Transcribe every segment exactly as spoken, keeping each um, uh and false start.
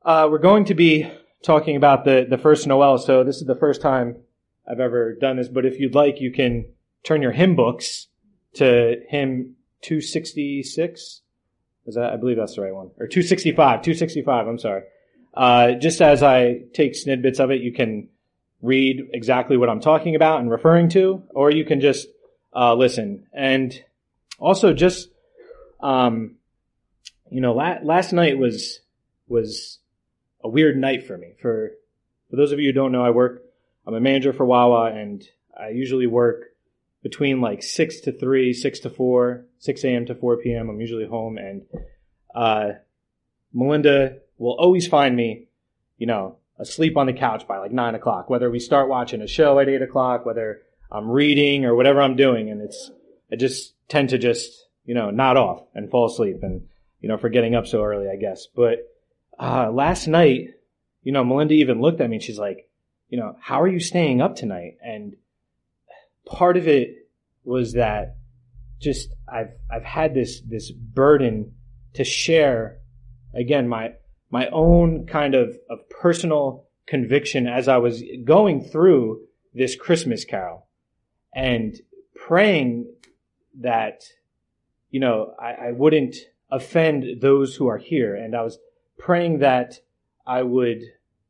Uh, we're going to be talking about the, the first Noel, so this is the first time I've ever done this, but if you'd like, you can turn your hymn books to hymn two sixty-six. Is that, I believe that's the right one. Or two sixty-five, two sixty-five, I'm sorry. Uh, just as I take snippets of it, you can read exactly what I'm talking about and referring to, or you can just uh, listen. And also just, um, you know, la- last night was was a weird night for me. For for those of you who don't know, I work, I'm a manager for Wawa, and I usually work between like six to three, six to four, six a.m. to four p.m. I'm usually home, and uh Melinda will always find me, you know, asleep on the couch by like nine o'clock, whether we start watching a show at eight o'clock, whether I'm reading or whatever I'm doing, and it's, I just tend to just, you know, nod off and fall asleep, and, you know, for getting up so early, I guess. But uh last night, you know, Melinda even looked at me and she's like, you know, how are you staying up tonight? And part of it was that just I've I've had this this burden to share, again, my my own kind of, of personal conviction as I was going through this Christmas Carol, and praying that, you know, I, I wouldn't offend those who are here. And I was praying that I would,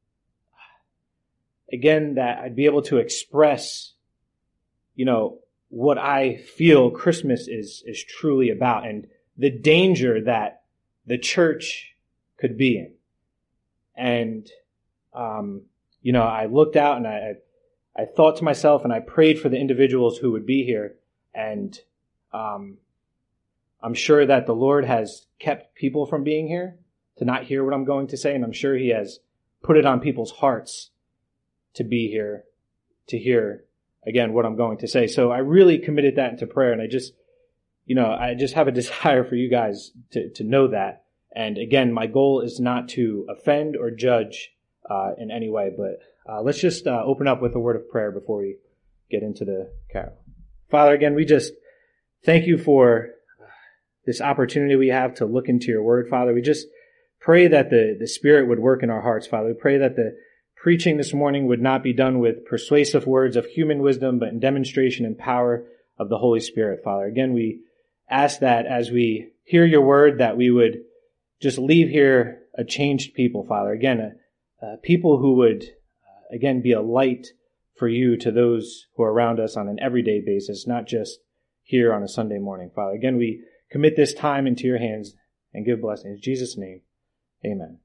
again, that I'd be able to express, you know, what I feel Christmas is, is truly about, and the danger that the church could be in. And, um, you know, I looked out and I, I thought to myself, and I prayed for the individuals who would be here. And, um, I'm sure that the Lord has kept people from being here to not hear what I'm going to say. And I'm sure he has put it on people's hearts to be here, to hear, again, what I'm going to say. So I really committed that into prayer. And I just, you know, I just have a desire for you guys to, to know that. And again, my goal is not to offend or judge uh, in any way, but uh, let's just uh, open up with a word of prayer before we get into the carol. Father, again, we just thank you for this opportunity we have to look into your word, Father. We just pray that the, the Spirit would work in our hearts, Father. We pray that the preaching this morning would not be done with persuasive words of human wisdom, but in demonstration and power of the Holy Spirit, Father. Again, we ask that as we hear your word, that we would just leave here a changed people, Father. Again, a, a people who would, uh, again, be a light for you to those who are around us on an everyday basis, not just here on a Sunday morning, Father. Again, we commit this time into your hands and give blessings. In Jesus' name, amen.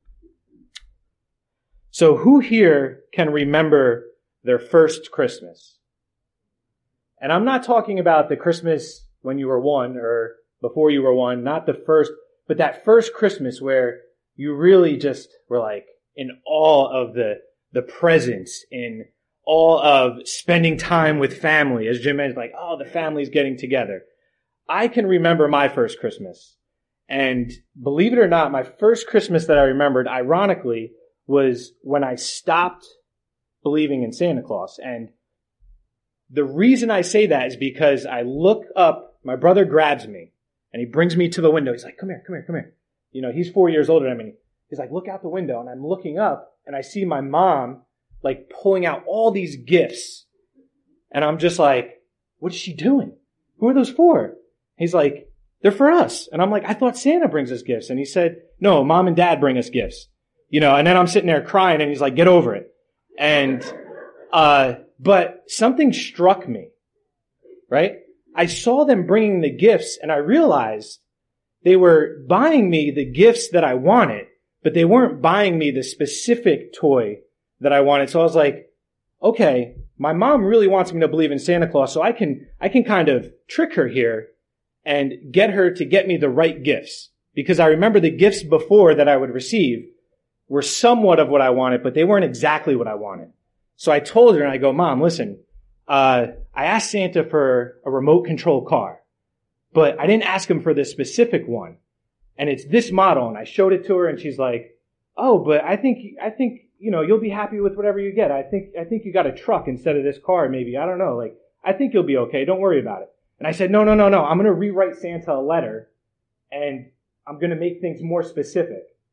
So who here can remember their first Christmas? And I'm not talking about the Christmas when you were one or before you were one, not the first, but that first Christmas where you really just were like in awe of the, the presents, in awe of spending time with family. As Jim mentioned, like, oh, the family's getting together. I can remember my first Christmas. And believe it or not, my first Christmas that I remembered, ironically, was when I stopped believing in Santa Claus. And the reason I say that is because I look up, my brother grabs me, and he brings me to the window. He's like, come here, come here, come here. You know, he's four years older than me. He's like, look out the window. And I'm looking up, and I see my mom, like, pulling out all these gifts. And I'm just like, what is she doing? Who are those for? He's like, they're for us. And I'm like, I thought Santa brings us gifts. And he said, no, mom and dad bring us gifts. You know, and then I'm sitting there crying, and he's like, get over it. And, uh, but something struck me, right? I saw them bringing the gifts, and I realized they were buying me the gifts that I wanted, but they weren't buying me the specific toy that I wanted. So I was like, okay, my mom really wants me to believe in Santa Claus, so I can, I can kind of trick her here and get her to get me the right gifts. Because I remember the gifts before that I would receive were somewhat of what I wanted, but they weren't exactly what I wanted. So I told her, and I go, Mom, listen, uh, I asked Santa for a remote control car, but I didn't ask him for this specific one. And it's this model. And I showed it to her, and she's like, oh, but I think, I think, you know, you'll be happy with whatever you get. I think, I think you got a truck instead of this car, maybe. I don't know. Like, I think you'll be okay. Don't worry about it. And I said, no, no, no, no. I'm going to rewrite Santa a letter, and I'm going to make things more specific.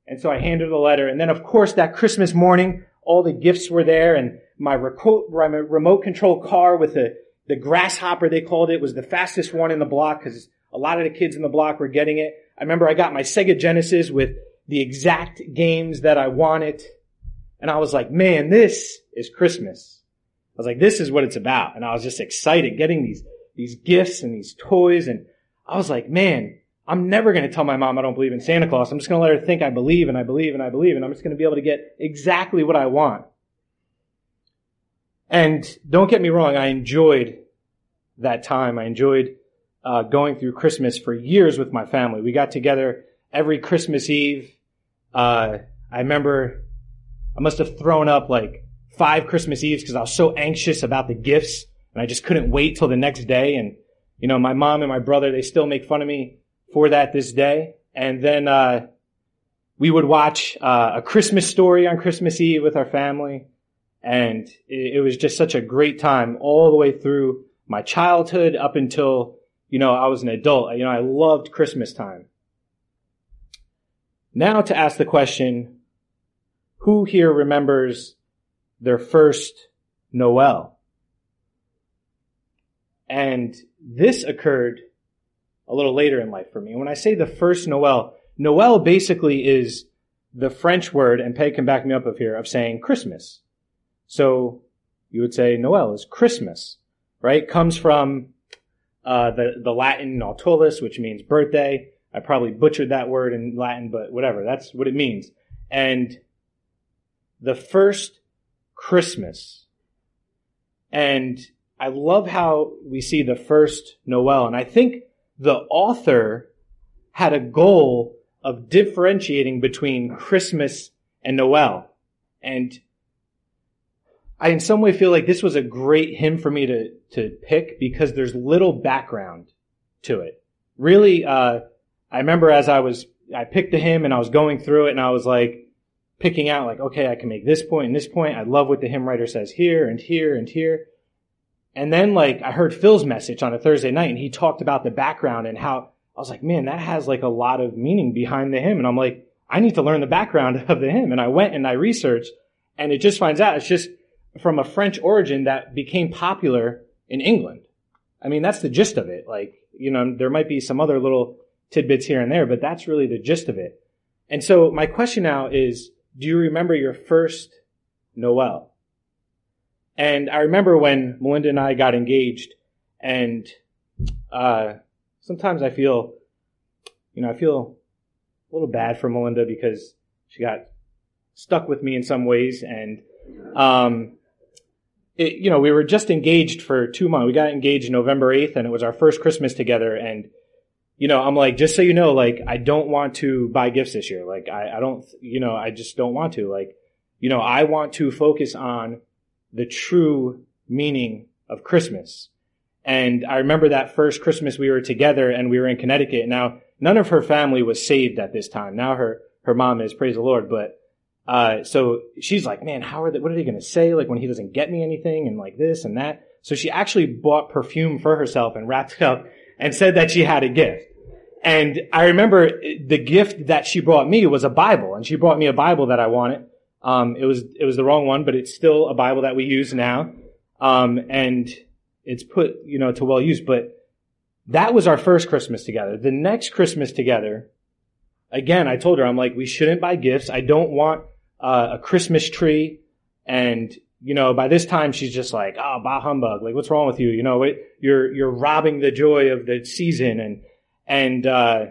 And so I handed her the letter. And then, of course, that Christmas morning, all the gifts were there. And my remote control car with the, the grasshopper, they called it, was the fastest one in the block because a lot of the kids in the block were getting it. I remember I got my Sega Genesis with the exact games that I wanted. And I was like, man, this is Christmas. I was like, this is what it's about. And I was just excited getting these, these gifts and these toys. And I was like, man, I'm never going to tell my mom I don't believe in Santa Claus. I'm just going to let her think I believe and I believe and I believe, and I'm just going to be able to get exactly what I want. And don't get me wrong, I enjoyed that time. I enjoyed uh, going through Christmas for years with my family. We got together every Christmas Eve. Uh, I remember I must have thrown up like five Christmas Eves because I was so anxious about the gifts, and I just couldn't wait till the next day. And, you know, my mom and my brother, they still make fun of me for that this day. And then uh we would watch uh, a Christmas Story on Christmas Eve with our family. And it, it was just such a great time all the way through my childhood up until, you know, I was an adult. You know, I loved Christmas time. Now to ask the question, who here remembers their first Noel? And this occurred a little later in life for me. When I say the first Noel, Noel basically is the French word, and Peg can back me up of here, of saying Christmas. So you would say Noel is Christmas, right? Comes from uh the, the Latin Nautilus, which means birthday. I probably butchered that word in Latin, but whatever, that's what it means. And the first Christmas. And I love how we see the first Noel, and I think the author had a goal of differentiating between Christmas and Noel. And I in some way feel like this was a great hymn for me to, to pick because there's little background to it. Really, uh, I remember as I was, I picked the hymn and I was going through it and I was like picking out like, okay, I can make this point and this point. I love what the hymn writer says here and here and here. And then like I heard Phil's message on a Thursday night and he talked about the background and how I was like, man, that has like a lot of meaning behind the hymn. And I'm like, I need to learn the background of the hymn. And I went and I researched and it just finds out it's just from a French origin that became popular in England. I mean, that's the gist of it. Like, you know, there might be some other little tidbits here and there, but that's really the gist of it. And so my question now is, do you remember your first Noel? And I remember when Melinda and I got engaged, and uh sometimes I feel, you know, I feel a little bad for Melinda because she got stuck with me in some ways. And, um it, you know, we were just engaged for two months. We got engaged November eighth, and it was our first Christmas together. And, you know, I'm like, just so you know, like, I don't want to buy gifts this year. Like, I, I don't, you know, I just don't want to. Like, you know, I want to focus on the true meaning of Christmas. And I remember that first Christmas we were together and we were in Connecticut. Now, none of her family was saved at this time. Now her, her mom is, praise the Lord. But, uh, so she's like, man, how are they, what are they going to say? Like when he doesn't get me anything and like this and that. So she actually bought perfume for herself and wrapped it up and said that she had a gift. And I remember the gift that she brought me was a Bible, and she brought me a Bible that I wanted. Um, it was, it was the wrong one, but it's still a Bible that we use now. Um, and it's put, you know, to well use, but that was our first Christmas together. The next Christmas together, again, I told her, I'm like, we shouldn't buy gifts. I don't want uh, a Christmas tree. And, you know, by this time she's just like, oh, bah humbug. Like, what's wrong with you? You know, it, you're, you're robbing the joy of the season. And, and, uh,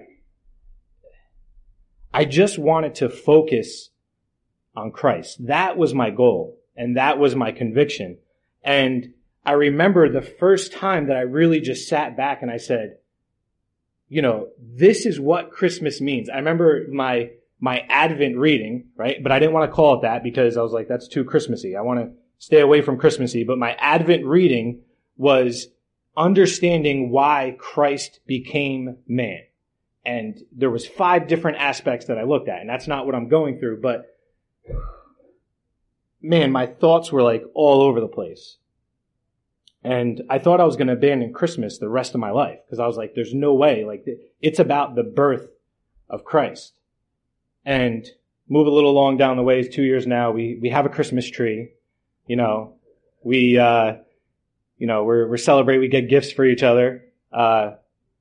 I just wanted to focus on Christ. That was my goal, and that was my conviction. And I remember the first time that I really just sat back and I said, you know, this is what Christmas means. I remember my my Advent reading, right? But I didn't want to call it that because I was like, that's too Christmassy. I want to stay away from Christmassy. But my Advent reading was understanding why Christ became man. And there was five different aspects that I looked at, and that's not what I'm going through, but man, my thoughts were like all over the place. And I thought I was going to abandon Christmas the rest of my life because I was like, there's no way. Like, it's about the birth of Christ. And move a little along down the ways, two years now, we, we have a Christmas tree. You know, we, uh, you know, we're, we're celebrate, we get gifts for each other. Uh,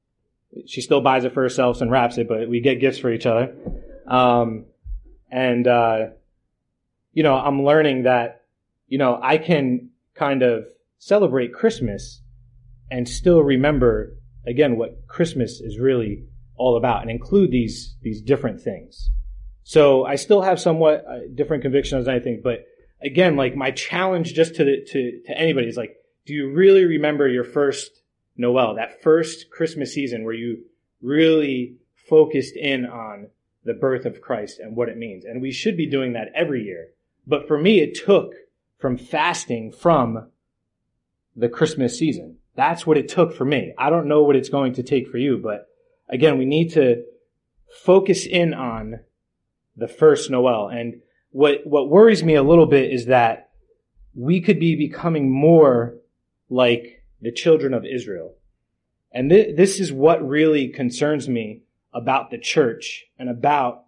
she still buys it for herself and wraps it, but we get gifts for each other. Um, and, uh, you know, I'm learning that, you know, I can kind of celebrate Christmas and still remember, again, what Christmas is really all about and include these, these different things. So I still have somewhat uh, different convictions, I think, but again, like my challenge just to the, to, to anybody is like, do you really remember your first Noel, that first Christmas season where you really focused in on the birth of Christ and what it means? And we should be doing that every year. But for me, it took from fasting from the Christmas season. That's what it took for me. I don't know what it's going to take for you, but again, we need to focus in on the first Noel. And what, what worries me a little bit is that we could be becoming more like the children of Israel. And th- this is what really concerns me about the church and about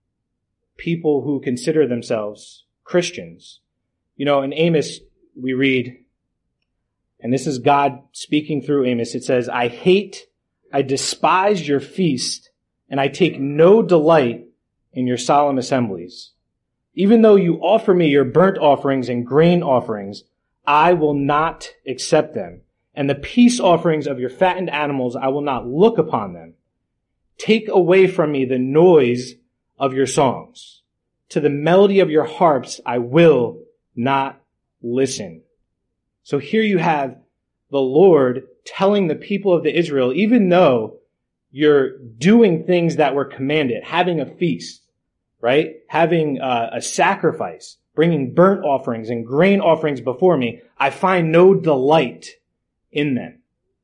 people who consider themselves Christians. You know, in Amos, we read, and this is God speaking through Amos, it says, I hate, I despise your feast, and I take no delight in your solemn assemblies. Even though you offer me your burnt offerings and grain offerings, I will not accept them. And the peace offerings of your fattened animals, I will not look upon them. Take away from me the noise of your songs. To the melody of your harps, I will not listen. So here you have the Lord telling the people of the Israel, even though you're doing things that were commanded, having a feast, right? Having uh, a sacrifice, bringing burnt offerings and grain offerings before me, I find no delight in them.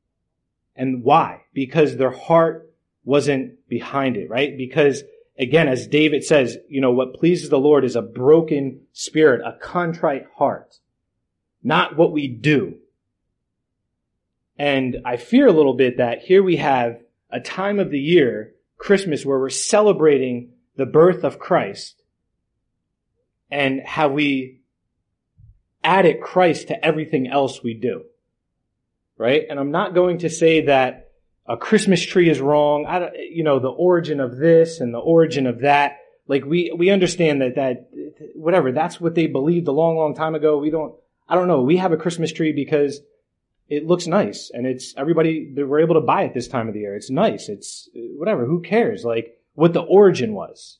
And why? Because their heart wasn't behind it, right? Because again, as David says, you know, what pleases the Lord is a broken spirit, a contrite heart, not what we do. And I fear a little bit that here we have a time of the year, Christmas, where we're celebrating the birth of Christ, and have we added Christ to everything else we do, right? And I'm not going to say that a Christmas tree is wrong. I don't, you know, the origin of this and the origin of that. Like we, we understand that, that, whatever, that's what they believed a long, long time ago. We don't, I don't know. We have a Christmas tree because it looks nice and it's everybody, we're able to buy it this time of the year. It's nice. It's whatever. Who cares? Like what the origin was.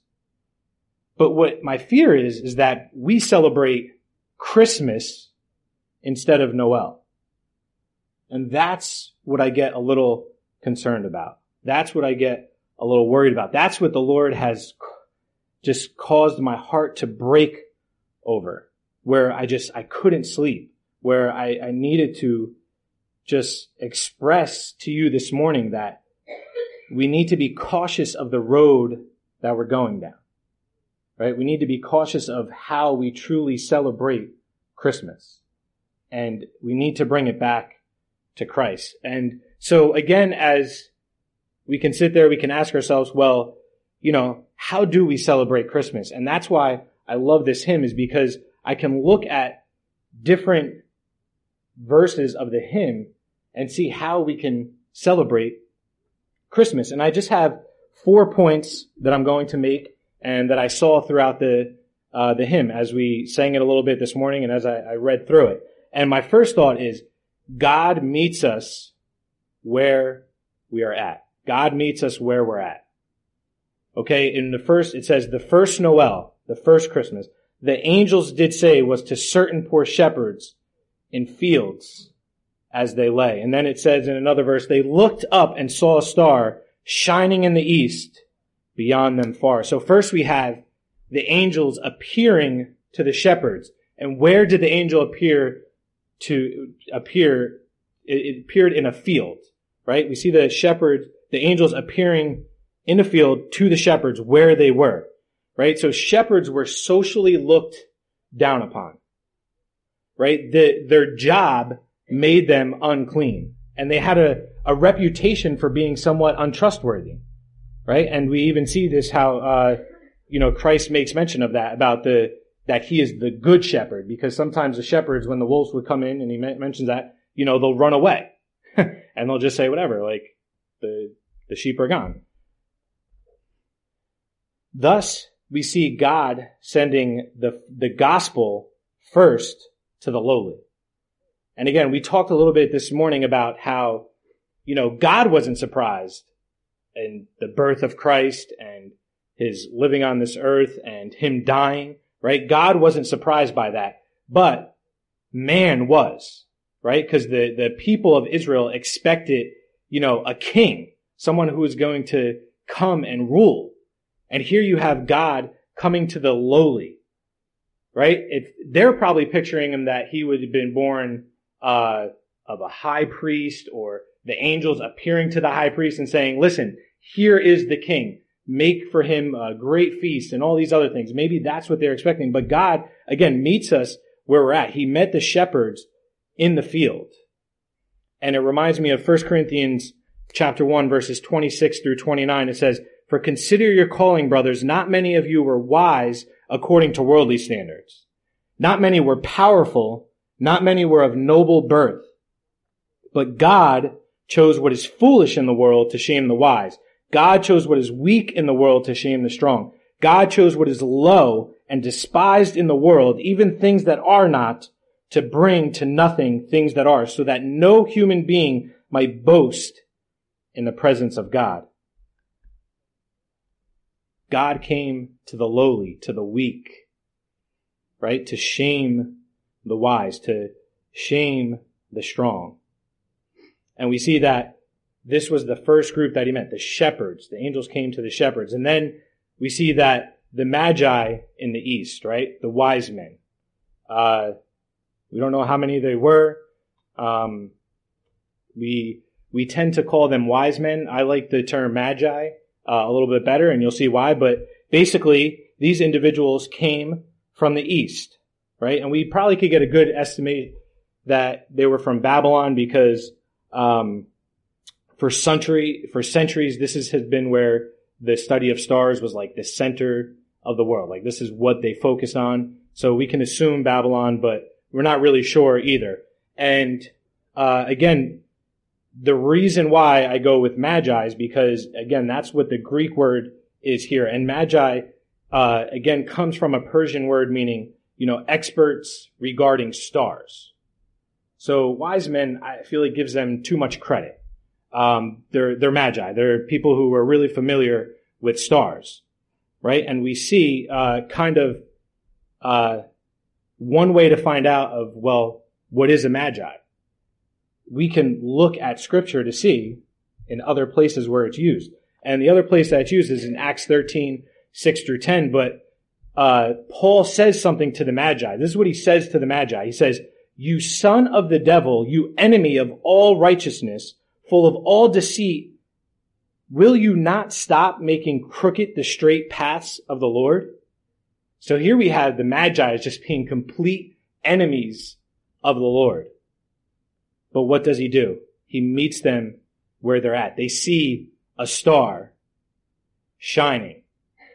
But what my fear is, is that we celebrate Christmas instead of Noel. And that's what I get a little concerned about. That's what I get a little worried about. That's what the Lord has just caused my heart to break over, where I just, I couldn't sleep, where I, I needed to just express to you this morning that we need to be cautious of the road that we're going down, right? We need to be cautious of how we truly celebrate Christmas, and we need to bring it back to Christ. And so again, as we can sit there, we can ask ourselves, well, you know, how do we celebrate Christmas? And that's why I love this hymn, is because I can look at different verses of the hymn and see how we can celebrate Christmas. And I just have four points that I'm going to make and that I saw throughout the uh, the hymn as we sang it a little bit this morning and as I, I read through it. And my first thought is, God meets us where we are at. God meets us where we're at. Okay, in the first, it says, the first Noel, the first Christmas, the angels did say was to certain poor shepherds in fields as they lay. And then it says in another verse, they looked up and saw a star shining in the east beyond them far. So first we have the angels appearing to the shepherds. And where did the angel appear to appear? It appeared in a field, right? We see the shepherds, the angels appearing in a field to the shepherds where they were, right? So shepherds were socially looked down upon, right? The, their job made them unclean, and they had a, a reputation for being somewhat untrustworthy, right? And we even see this how, uh, you know, Christ makes mention of that, about the, that he is the good shepherd, because sometimes the shepherds, when the wolves would come in, and he mentions that, you know, they'll run away and they'll just say whatever, like the, the sheep are gone. Thus, we see God sending the, the gospel first to the lowly. And again, we talked a little bit this morning about how, you know, God wasn't surprised in the birth of Christ and his living on this earth and him dying, right? God wasn't surprised by that, but man was, right? Because the, the people of Israel expected, you know, a king, someone who was going to come and rule. And here you have God coming to the lowly, right? If they're probably picturing him that he would have been born uh of a high priest, or the angels appearing to the high priest and saying, listen, here is the king. Make for him a great feast and all these other things. Maybe that's what they're expecting. But God, again, meets us where we're at. He met the shepherds in the field. And it reminds me of First Corinthians chapter one, verses twenty-six through twenty-nine. It says, for consider your calling, brothers. Not many of you were wise according to worldly standards. Not many were powerful. Not many were of noble birth. But God chose what is foolish in the world to shame the wise. God chose what is weak in the world to shame the strong. God chose what is low and despised in the world, even things that are not, to bring to nothing things that are, so that no human being might boast in the presence of God. God came to the lowly, to the weak, right? To shame the wise, to shame the strong. And we see that this was the first group that he met, the shepherds. The angels came to the shepherds. And then we see that the magi in the east, right? The wise men. Uh, we don't know how many they were. Um, we, we tend to call them wise men. I like the term magi uh, a little bit better, and you'll see why. But basically, these individuals came from the east, right? And we probably could get a good estimate that they were from Babylon, because um, for century for centuries, this is, has been where the study of stars was like the center of the world. Like, this is what they focused on. So we can assume Babylon, but we're not really sure either. And uh, again, the reason why I go with magi is because, again, that's what the Greek word is here. And magi, uh, again, comes from a Persian word meaning, you know, experts regarding stars. So wise men, I feel it gives them too much credit. Um, they're, they're magi. They're people who are really familiar with stars, right? And we see, uh, kind of, uh, one way to find out of, well, what is a magi? We can look at scripture to see in other places where it's used. And the other place that it's used is in Acts thirteen, six through ten. But, uh, Paul says something to the magi. This is what he says to the magi. He says, you son of the devil, you enemy of all righteousness, full of all deceit, will you not stop making crooked the straight paths of the Lord? So here we have the magi as just being complete enemies of the Lord. But what does he do? He meets them where they're at. They see a star shining.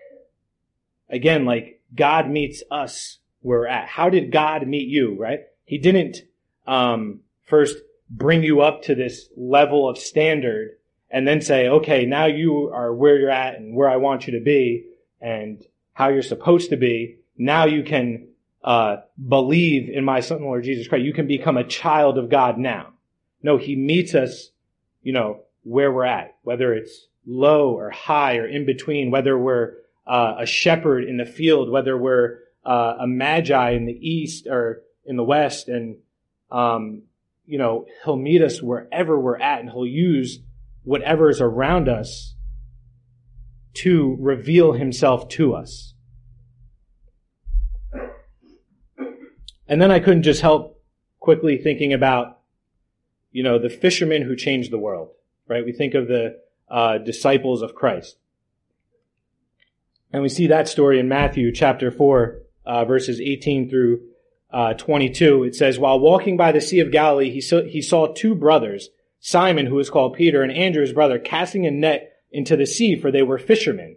Again, like God meets us where we're at. How did God meet you, right? He didn't um, first bring you up to this level of standard and then say, okay, now you are where you're at and where I want you to be and how you're supposed to be. Now you can uh believe in my son, Lord Jesus Christ. You can become a child of God now. No, he meets us, you know, where we're at, whether it's low or high or in between, whether we're uh, a shepherd in the field, whether we're uh, a magi in the east or in the west. And, um, you know, he'll meet us wherever we're at, and he'll use whatever is around us to reveal himself to us. And then I couldn't just help quickly thinking about, you know, the fishermen who changed the world, right? We think of the uh, disciples of Christ. And we see that story in Matthew chapter four, uh, verses eighteen through uh, twenty-two. It says, while walking by the Sea of Galilee, he saw, he saw two brothers, Simon, who was called Peter, and Andrew, his brother, casting a net into the sea, for they were fishermen.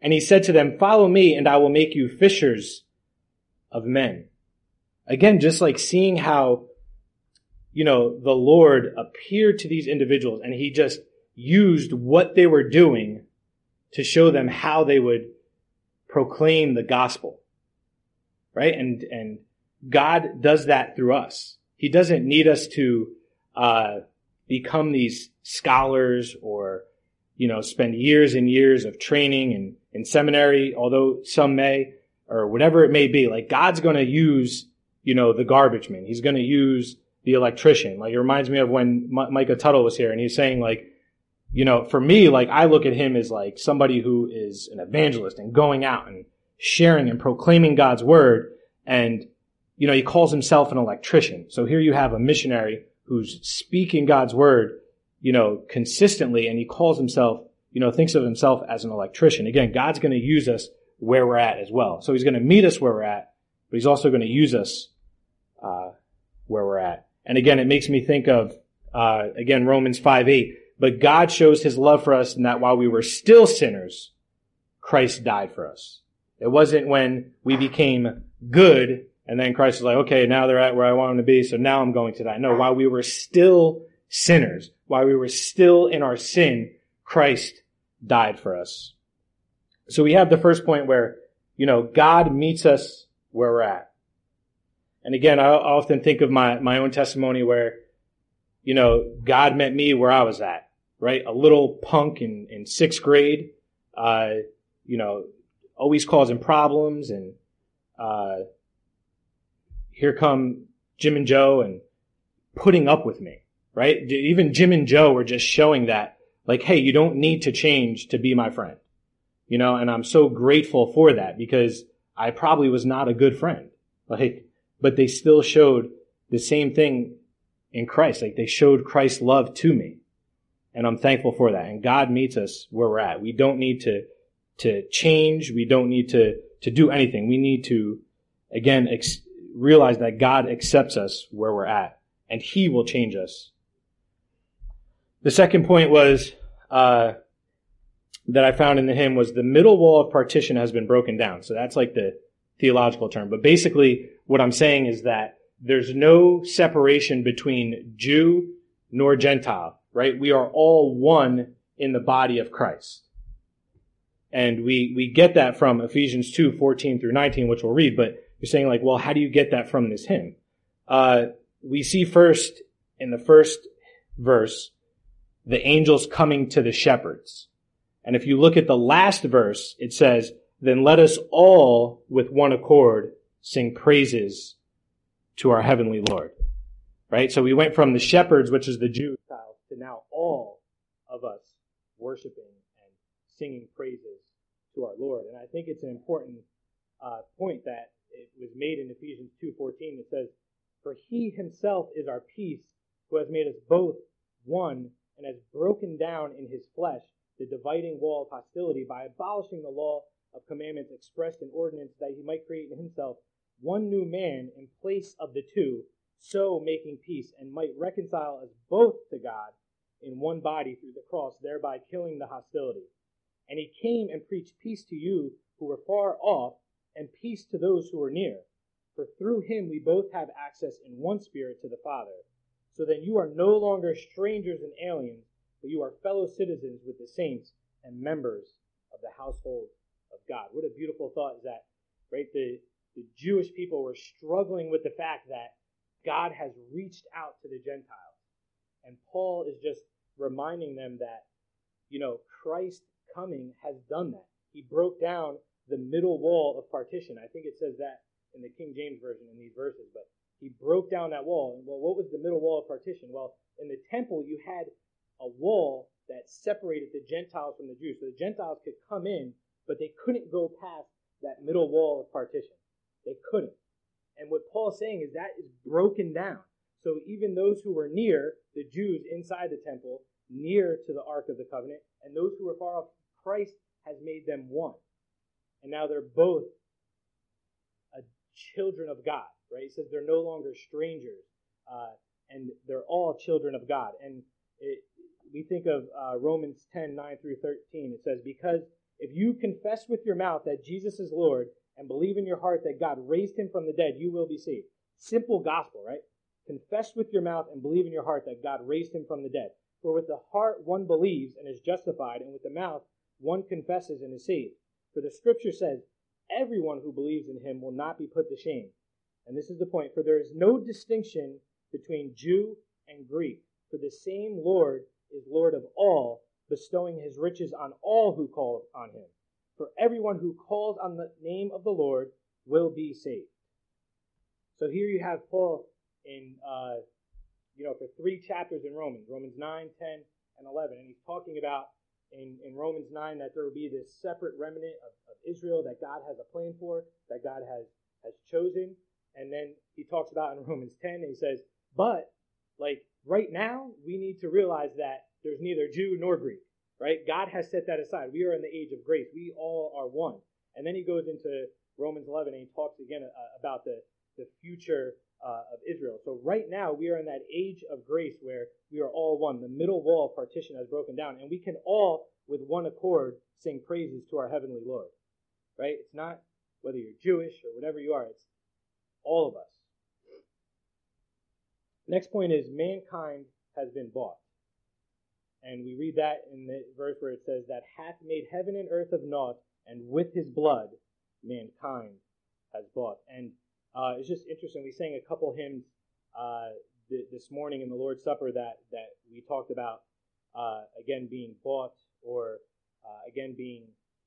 And he said to them, follow me and I will make you fishers of men. Again, just like seeing how, you know, the Lord appeared to these individuals and he just used what they were doing to show them how they would proclaim the gospel. Right? And, and God does that through us. He doesn't need us to, uh, become these scholars or, you know, spend years and years of training and in seminary, although some may, or whatever it may be. Like God's going to use, you know, the garbage man. He's going to use the electrician. Like it reminds me of when M- Micah Tuttle was here and he's saying like, you know, for me, like I look at him as like somebody who is an evangelist and going out and sharing and proclaiming God's word. And, you know, he calls himself an electrician. So here you have a missionary who's speaking God's word, you know, consistently, and he calls himself, you know, thinks of himself as an electrician. Again, God's going to use us where we're at as well. So he's going to meet us where we're at, but he's also going to use us uh where we're at. And again, it makes me think of, uh again, Romans five eight. But God shows his love for us in that while we were still sinners, Christ died for us. It wasn't when we became good and then Christ was like, okay, now they're at where I want them to be, so now I'm going to die. No, while we were still sinners, while we were still in our sin, Christ died for us. So we have the first point where, you know, God meets us where we're at. And again, I often think of my, my own testimony where, you know, God met me where I was at, right? A little punk in, in sixth grade, uh, you know, always causing problems, and uh here come Jim and Joe and putting up with me, right? Even Jim and Joe were just showing that, like, hey, you don't need to change to be my friend, you know, and I'm so grateful for that because I probably was not a good friend, like, but they still showed the same thing in Christ. Like they showed Christ's love to me, and I'm thankful for that. And God meets us where we're at. We don't need to, to change. We don't need to, to do anything. We need to, again, ex- realize that God accepts us where we're at, and he will change us. The second point was, uh, that I found in the hymn was the middle wall of partition has been broken down. So that's like the theological term. But basically what I'm saying is that there's no separation between Jew nor Gentile, right? We are all one in the body of Christ. And we, we get that from Ephesians two, fourteen through nineteen, which we'll read, but you're saying like, well, how do you get that from this hymn? Uh, we see first in the first verse, the angels coming to the shepherds. And if you look at the last verse, it says, then let us all with one accord sing praises to our heavenly Lord. Right? So we went from the shepherds, which is the Jews, to now all of us worshiping and singing praises to our Lord. And I think it's an important uh, point that it was made in Ephesians two fourteen. It says, for he himself is our peace, who has made us both one and has broken down in his flesh the dividing wall of hostility by abolishing the law of commandments expressed in ordinance, that he might create in himself one new man in place of the two, so making peace, and might reconcile us both to God in one body through the cross, thereby killing the hostility. And he came and preached peace to you who were far off, and peace to those who were near. For through him we both have access in one spirit to the Father. So then you are no longer strangers and aliens, but you are fellow citizens with the saints and members of the household of God. What a beautiful thought is that, right? The, the Jewish people were struggling with the fact that God has reached out to the Gentiles. And Paul is just reminding them that, you know, Christ coming has done that. He broke down the middle wall of partition. I think it says that in the King James Version in these verses, but he broke down that wall. And well, what was the middle wall of partition? Well, in the temple, you had a wall that separated the Gentiles from the Jews. So the Gentiles could come in, but they couldn't go past that middle wall of partition. They couldn't. And what Paul's saying is that is broken down. So even those who were near, the Jews inside the temple, near to the Ark of the Covenant, and those who were far off, Christ has made them one. And now they're both a children of God, right? He says they're no longer strangers, uh, and they're all children of God. And it, we think of uh, Romans ten, nine through thirteen. It says, because If you confess with your mouth that Jesus is Lord and believe in your heart that God raised him from the dead, you will be saved. Simple gospel, right? Confess with your mouth and believe in your heart that God raised him from the dead. For with the heart one believes and is justified, and with the mouth one confesses and is saved. For the scripture says, everyone who believes in him will not be put to shame. And this is the point, for there is no distinction between Jew and Greek, for the same Lord is Lord of all, bestowing his riches on all who call on him. For everyone who calls on the name of the Lord will be saved. So here you have Paul in, uh, you know, for three chapters in Romans, Romans nine, ten, and eleven. And he's talking about in, in Romans nine that there will be this separate remnant of, of Israel that God has a plan for, that God has, has chosen. And then he talks about in Romans ten, and he says, but like right now, we need to realize that there's neither Jew nor Greek, right? God has set that aside. We are in the age of grace. We all are one. And then he goes into Romans eleven and he talks again uh, about the, the future uh, of Israel. So right now, we are in that age of grace where we are all one. The middle wall of partition has broken down, and we can all, with one accord, sing praises to our heavenly Lord, right? It's not whether you're Jewish or whatever you are. It's all of us. Next point is mankind has been bought. And we read that in the verse where it says that hath made heaven and earth of naught, and with his blood mankind has bought. And uh, it's just interesting. We sang a couple hymns uh, th- this morning in the Lord's Supper that, that we talked about, uh, again, being bought, or uh, again, being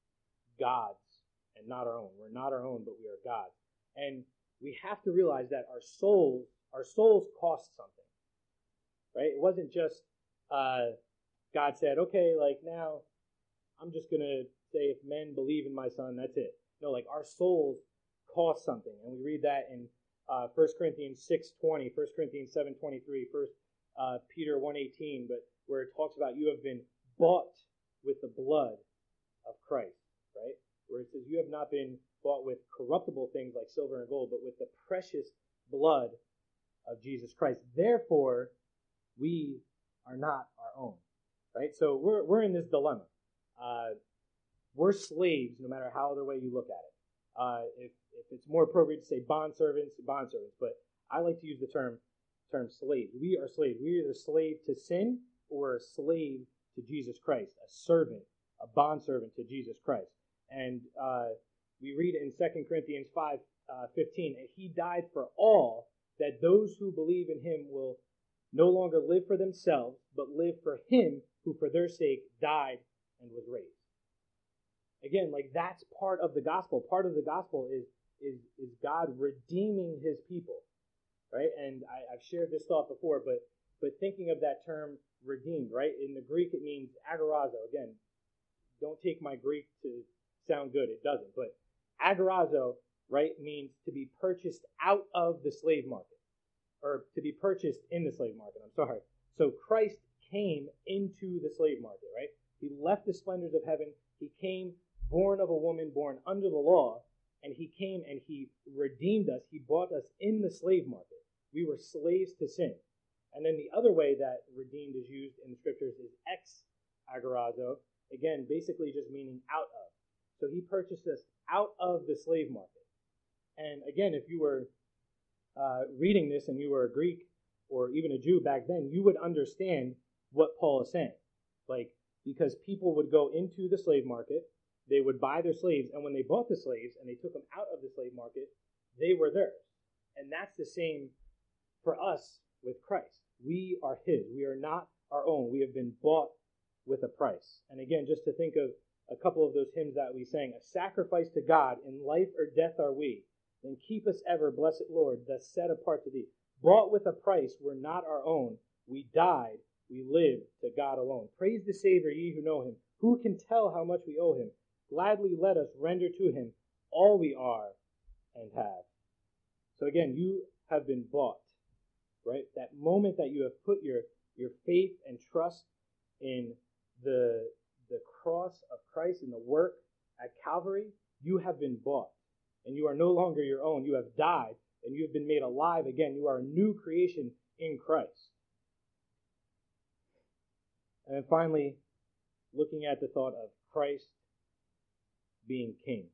God's and not our own. We're not our own, but we are God's. And we have to realize that our souls, our souls cost something, right? It wasn't just uh, God said, okay, like now I'm just going to say if men believe in my son, that's it. No, like our souls cost something. And we read that in uh, First Corinthians six twenty, First Corinthians seven twenty-three, First uh, Peter one eighteen, but where it talks about you have been bought with the blood of Christ, right? Where it says you have not been bought with corruptible things like silver and gold, but with the precious blood of Jesus Christ. Therefore, we are not our own, right? So we're we're in this dilemma. Uh, we're slaves, no matter how other way you look at it. Uh, if if it's more appropriate to say bond servants, bond servants, but I like to use the term term slave. We are slaves. We're either a slave to sin or a slave to Jesus Christ, a servant, a bond servant to Jesus Christ. And uh, we read in Second Corinthians five fifteen, and he died for all, that those who believe in him will no longer live for themselves, but live for him who for their sake died and was raised. Again, like that's part of the gospel. Part of the gospel is is is God redeeming his people, right? And I, I've shared this thought before, but but thinking of that term redeemed, right? In the Greek, it means agorazo. Again, don't take my Greek to sound good. It doesn't. But agorazo, right, means to be purchased out of the slave market, or to be purchased in the slave market. I'm sorry. So Christ came into the slave market, right? He left the splendors of heaven. He came born of a woman, born under the law, and he came and he redeemed us. He bought us in the slave market. We were slaves to sin. And then the other way that redeemed is used in the scriptures is ex agorazo, again, basically just meaning out of. So he purchased us out of the slave market. And again, if you were uh, reading this and you were a Greek or even a Jew back then, you would understand what Paul is saying. Like, because people would go into the slave market, they would buy their slaves, and when they bought the slaves and they took them out of the slave market, they were theirs. And that's the same for us with Christ. We are his. We are not our own. We have been bought with a price. And again, just to think of a couple of those hymns that we sang, a sacrifice to God, in life or death are we. Then keep us ever, blessed Lord, thus set apart to thee. Bought with a price, we're not our own. We died, we live to God alone. Praise the Savior, ye who know him. Who can tell how much we owe him? Gladly let us render to him all we are and have. So again, you have been bought, right? That moment that you have put your, your faith and trust in the, the cross of Christ and the work at Calvary, you have been bought. And you are no longer your own. You have died, and you have been made alive again. You are a new creation in Christ. And then finally, looking at the thought of Christ being king.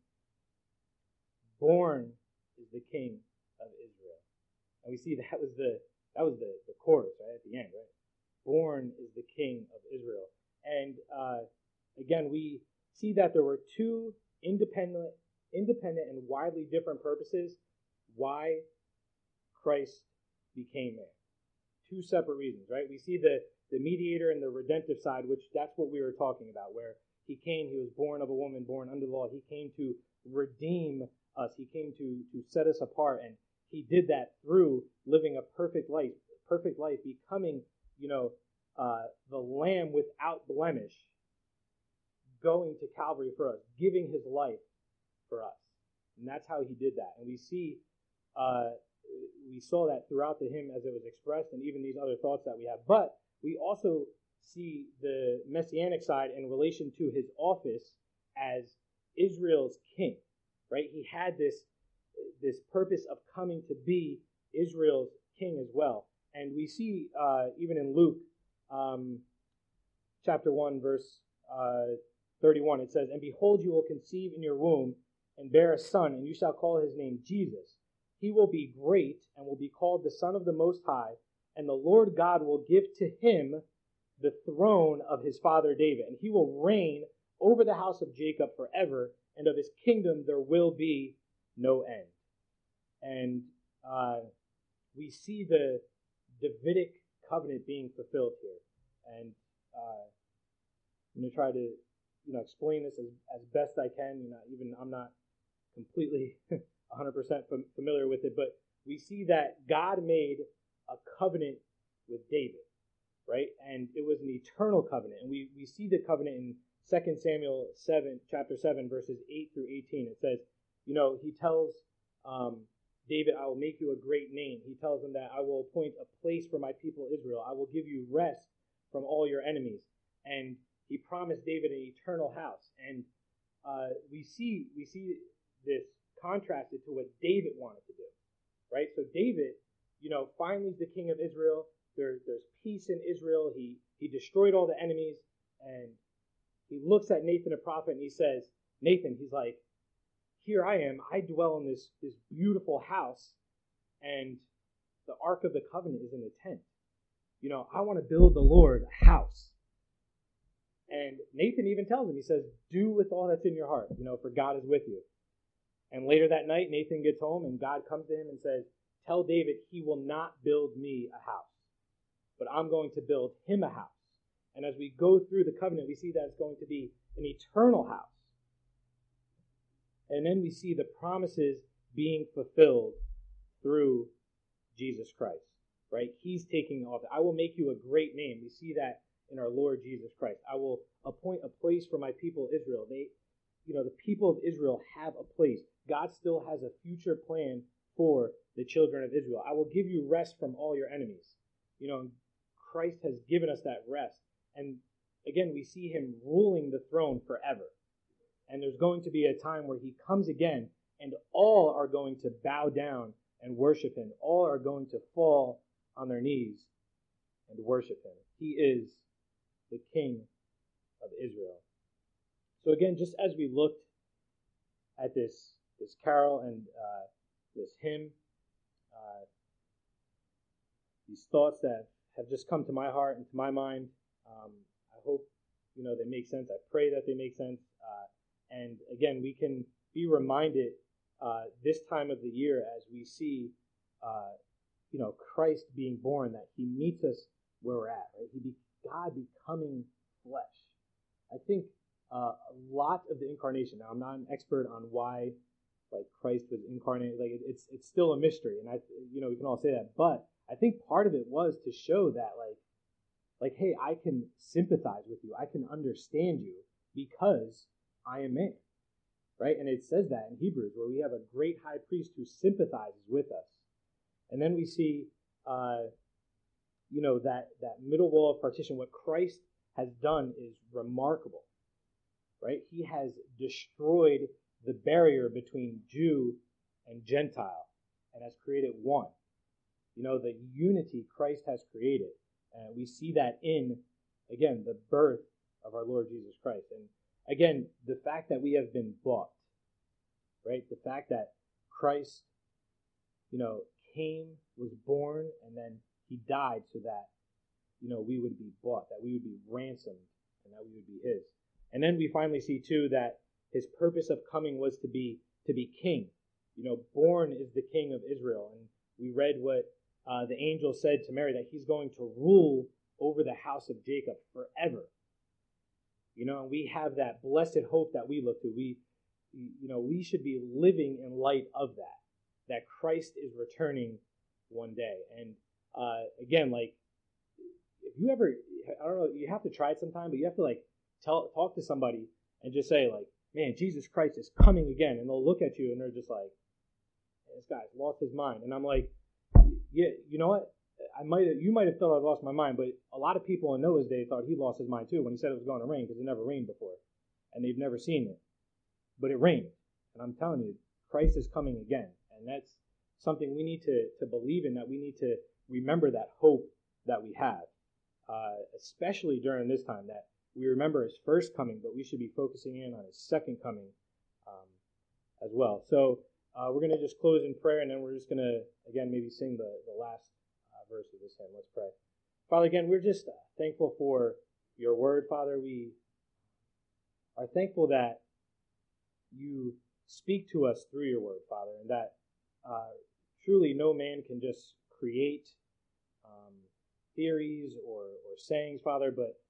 Born is the king of Israel. And we see that was the that was the, the chorus, right, at the end, right? Born is the king of Israel. And uh, again, we see that there were two independent, independent and widely different purposes why Christ became man. Two separate reasons, right? We see the, the mediator and the redemptive side, which that's what we were talking about, where he came, he was born of a woman, born under the law. He came to redeem us. He came to, to set us apart, and he did that through living a perfect life, perfect life, becoming, you know, uh, the lamb without blemish, going to Calvary for us, giving his life for us. And that's how he did that. And we see, uh, we saw that throughout the hymn as it was expressed, and even these other thoughts that we have. But we also see the messianic side in relation to his office as Israel's king, right? He had this, this purpose of coming to be Israel's king as well. And we see uh, even in Luke um, chapter one, verse uh, thirty-one, it says, "And behold, you will conceive in your womb and bear a son, and you shall call his name Jesus. He will be great and will be called the Son of the Most High, and the Lord God will give to him the throne of his father David, and he will reign over the house of Jacob forever, and of his kingdom there will be no end." And uh, we see the Davidic covenant being fulfilled here. And uh, I'm going to try to, you know, explain this as, as best I can. You know, even I'm not completely one hundred percent familiar with it, but we see that God made a covenant with David, right? And it was an eternal covenant. And we, we see the covenant in Second Samuel seven, chapter seven, verses eight through eighteen. It says, you know, he tells um, David, "I will make you a great name." He tells him that I will appoint a place for my people Israel. I will give you rest from all your enemies. And he promised David an eternal house. And uh, we see we see this contrasted to what David wanted to do, right? So David, you know, finally is the king of Israel. There, there's peace in Israel. He he destroyed all the enemies, and he looks at Nathan the prophet and he says, Nathan, he's like, "Here I am. I dwell in this this beautiful house, and the Ark of the Covenant is in the tent. You know, I want to build the Lord a house." And Nathan even tells him, he says, "Do with all that's in your heart, you know, for God is with you." And later that night, Nathan gets home and God comes to him and says, "Tell David he will not build me a house, but I'm going to build him a house." And as we go through the covenant, we see that it's going to be an eternal house. And then we see the promises being fulfilled through Jesus Christ, right? He's taking off. "I will make you a great name." We see that in our Lord Jesus Christ. "I will appoint a place for my people Israel." They, you know, the people of Israel have a place. God still has a future plan for the children of Israel. "I will give you rest from all your enemies." You know, Christ has given us that rest. And again, we see him ruling the throne forever. And there's going to be a time where he comes again, and all are going to bow down and worship him. All are going to fall on their knees and worship him. He is the King of Israel. So again, just as we looked at this, this carol and uh, this hymn, uh, these thoughts that have just come to my heart and to my mind, um, I hope, you know, they make sense. I pray that they make sense. Uh, and again, we can be reminded uh, this time of the year as we see, uh, you know, Christ being born, that he meets us where we're at, right? He be, God becoming flesh. I think uh, a lot of the incarnation. Now, I'm not an expert on why, like, Christ was incarnated. Like, it, it's it's still a mystery, and I, you know, we can all say that. But I think part of it was to show that, like, like, hey, I can sympathize with you. I can understand you because I am man, right? And it says that in Hebrews, where we have a great high priest who sympathizes with us. And then we see, uh, you know, that, that middle wall of partition. What Christ has done is remarkable, right? He has destroyed the barrier between Jew and Gentile and has created one. You know, the unity Christ has created. And we see that in, again, the birth of our Lord Jesus Christ. And again, the fact that we have been bought, right? The fact that Christ, you know, came, was born, and then he died so that, you know, we would be bought, that we would be ransomed, and that we would be his. And then we finally see too that his purpose of coming was to be to be king. You know, born is the king of Israel, and we read what uh, the angel said to Mary, that he's going to rule over the house of Jacob forever. You know, and we have that blessed hope that we look to. We, you know, we should be living in light of that, that Christ is returning one day. And uh, again, like, if you ever, I don't know, you have to try it sometime, but you have to like tell, talk to somebody and just say like, man, Jesus Christ is coming again. And they'll look at you and they're just like, this guy's lost his mind. And I'm like, yeah, you know what? I might have, you might have thought I lost my mind, but a lot of people in Noah's day thought he lost his mind too when he said it was going to rain, because it never rained before. And they've never seen it. But it rained. And I'm telling you, Christ is coming again. And that's something we need to, to believe in, that we need to remember that hope that we have. Uh, especially during this time, that we remember his first coming, but we should be focusing in on his second coming um, as well. So uh, we're going to just close in prayer, and then we're just going to, again, maybe sing the, the last uh, verse of this hymn. Let's pray. Father, again, we're just uh, thankful for your word, Father. We are thankful that you speak to us through your word, Father, and that uh, truly no man can just create um, theories or, or sayings, Father, but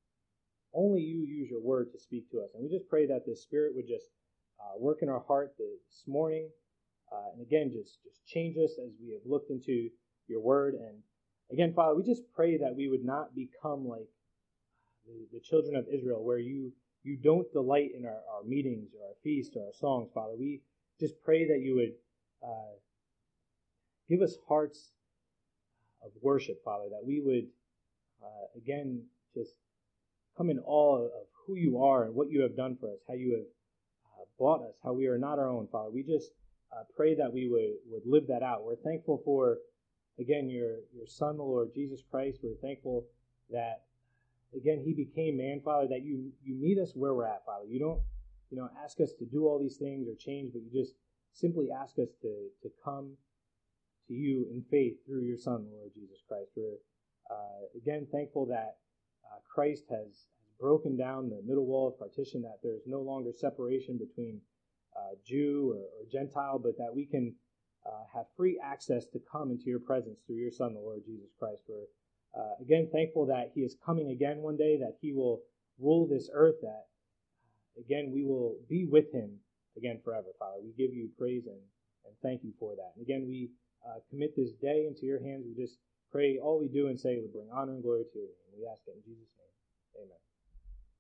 only you use your word to speak to us. And we just pray that the Spirit would just uh, work in our heart this morning. Uh, and again, just, just change us as we have looked into your word. And again, Father, we just pray that we would not become like the, the children of Israel, where you, you don't delight in our, our meetings or our feasts or our songs, Father. We just pray that you would uh, give us hearts of worship, Father, that we would, uh, again, just come in awe of who you are and what you have done for us, how you have uh, bought us, how we are not our own, Father. We just uh, pray that we would, would live that out. We're thankful for, again, your, your Son, the Lord Jesus Christ. We're thankful that, again, he became man, Father, that you, you meet us where we're at, Father. You don't, you know, ask us to do all these things or change, but you just simply ask us to, to come to you in faith through your Son, the Lord Jesus Christ. We're, uh, again, thankful that uh, Christ has, has broken down the middle wall of partition, that there's no longer separation between uh, Jew or, or Gentile, but that we can uh, have free access to come into your presence through your Son, the Lord Jesus Christ. We're, uh, again, thankful that he is coming again one day, that he will rule this earth, that, again, we will be with him again forever, Father. We give you praise and, and thank you for that. And again, we Uh, commit this day into your hands. We just pray all we do and say would bring honor and glory to you. And we ask it in Jesus' name. Amen.